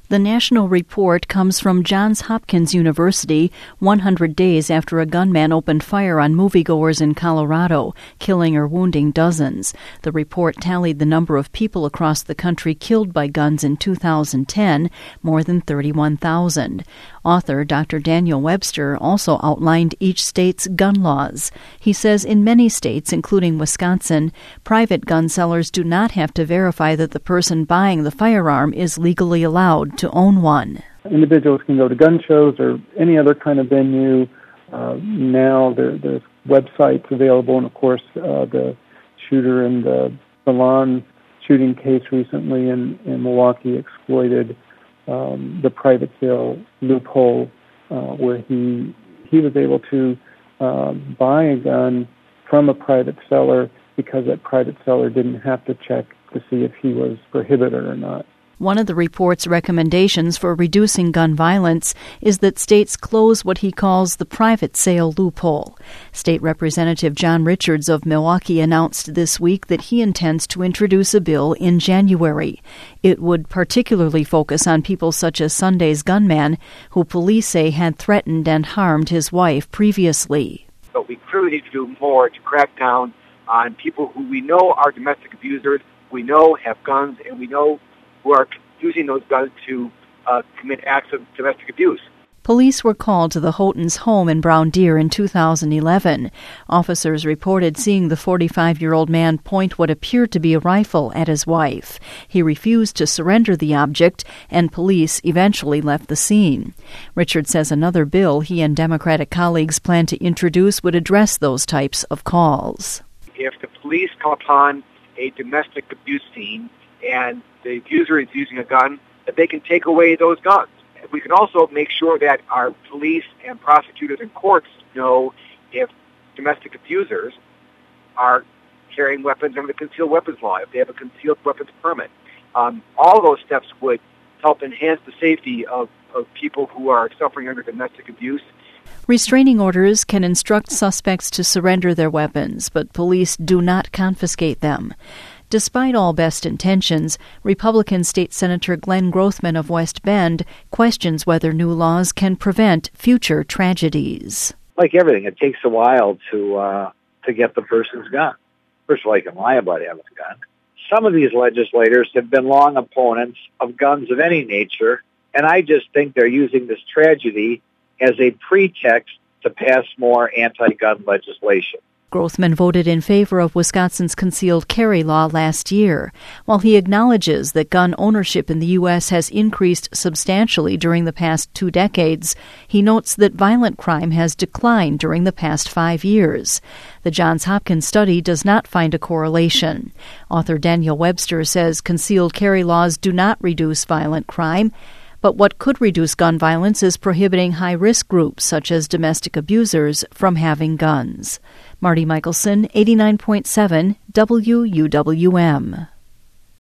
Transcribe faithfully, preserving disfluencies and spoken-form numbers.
The national report comes from Johns Hopkins University, one hundred days after a gunman opened fire on moviegoers in Colorado, killing or wounding dozens. The report tallied the number of people across the country killed by guns in two thousand ten, more than thirty-one thousand. Author Doctor Daniel Webster also outlined each state's gun laws. He says in many states, including Wisconsin, private gun sellers do not have to verify that the person buying the firearm is legally allowed to own one. Individuals can go to gun shows or any other kind of venue. Uh, now there, there's websites available, and of course uh, the shooter in the salon shooting case recently in, in Milwaukee exploited um, the private sale loophole uh, where he he was able to uh, buy a gun from a private seller because that private seller didn't have to check to see if he was prohibited or not. One of the report's recommendations for reducing gun violence is that states close what he calls the private sale loophole. State Representative John Richards of Milwaukee announced this week that he intends to introduce a bill in January. It would particularly focus on people such as Sunday's gunman, who police say had threatened and harmed his wife previously. But we clearly need to do more to crack down on people who we know are domestic abusers, we know have guns, and we know who are using those guns to uh, commit acts of domestic abuse. Police were called to the Houghton's home in Brown Deer in two thousand eleven. Officers reported seeing the forty-five-year-old man point what appeared to be a rifle at his wife. He refused to surrender the object, and police eventually left the scene. Richard says another bill he and Democratic colleagues plan to introduce would address those types of calls. If the police come upon a domestic abuse scene and the abuser is using a gun, that they can take away those guns. We can also make sure that our police and prosecutors and courts know if domestic abusers are carrying weapons under the concealed weapons law, if they have a concealed weapons permit. Um, all those steps would help enhance the safety of, of people who are suffering under domestic abuse. Restraining orders can instruct suspects to surrender their weapons, but police do not confiscate them. Despite all best intentions, Republican State Senator Glenn Grothman of West Bend questions whether new laws can prevent future tragedies. Like everything, it takes a while to uh, to get the person's gun. First of all, you can lie about having a gun. Some of these legislators have been long opponents of guns of any nature, and I just think they're using this tragedy as a pretext to pass more anti-gun legislation. Grothman voted in favor of Wisconsin's concealed carry law last year. While he acknowledges that gun ownership in the U S has increased substantially during the past two decades, he notes that violent crime has declined during the past five years. The Johns Hopkins study does not find a correlation. Author Daniel Webster says concealed carry laws do not reduce violent crime, but what could reduce gun violence is prohibiting high-risk groups, such as domestic abusers, from having guns. Marty Michelson, eighty-nine point seven W U W M.